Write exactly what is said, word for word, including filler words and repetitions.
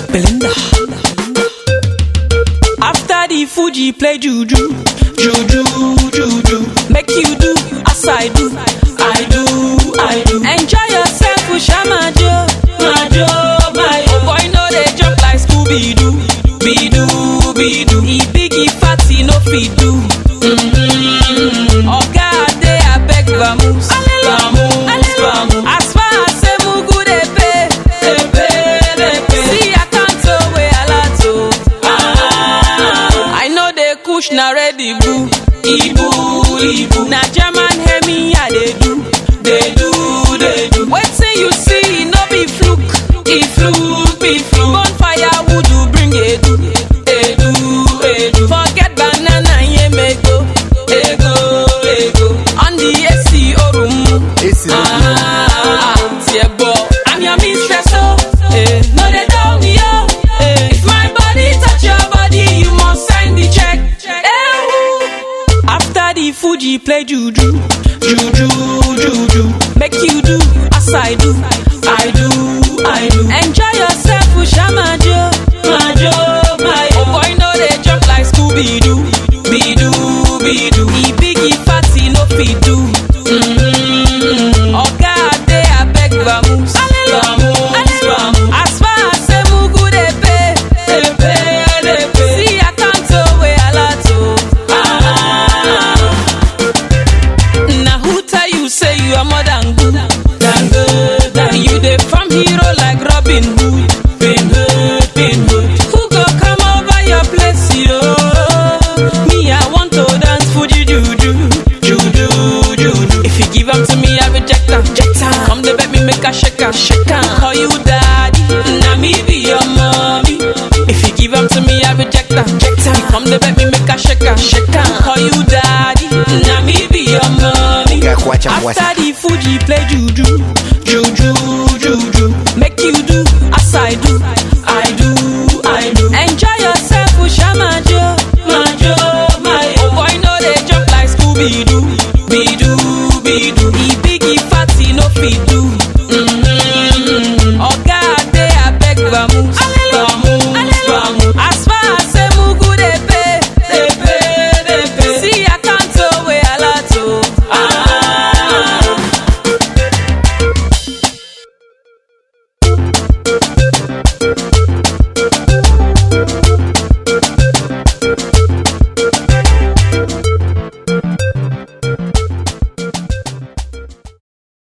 Belinda. After the Fuji play juju, juju, juju. Make you do as I do, I do, I do. Enjoy yourself with Shamajo, Majo, my oh boy no they jump like Scooby Doo, be do, be do. E biggie fatty no fit do. Mm-hmm. Oh God, they a beg vamoose, vamoose, vamoose. As far as say mugu they pay, they pay, they pay. See I can't away a lot oh. Ah, I know they kush na ready boo, ibu, ibu. Na German hear me yeah they do, they do, they do. Wait till you see no be fluke, e fluke, be fluke. Bonfire would you bring it do, they do, they do. Forget banana yeah me go, they go, they go. On the A C or room, A C. Ah, yeah, boy. I'm your mistress, oh. Eh. No, they don't me, oh. Eh. If my body touch your body, you must sign the check. Eh. After the Fuji play juju, juju, juju. Make you do as I do, I do, I do. Enjoy yourself with Shamajo, Majo, my oh boy, no they jump like Scooby Doo, be do, be do. E biggie fatty no fit do. Mm-hmm. Oh God, they a beg vamoose, vamoose, vamoose. As far as say mugu they pay, they pay, they pay. See I can't away a lot oh. Ah. Now who tell you say you are more than good, than good, than you they from hero like Robin Hood, Bin Hood, Bin Hood. Who go come over your place yo? Me I want to dance Fuji juju, juju, juju. If you give them to me I reject them, reject them. Come to beg me make a shake em, shake em. Call you daddy, now me be your mommy. If you give them to me I reject them, reject them. Come to beg me make a shake em, shake em. Call you daddy, now me be your mommy. After the Fuji play juju,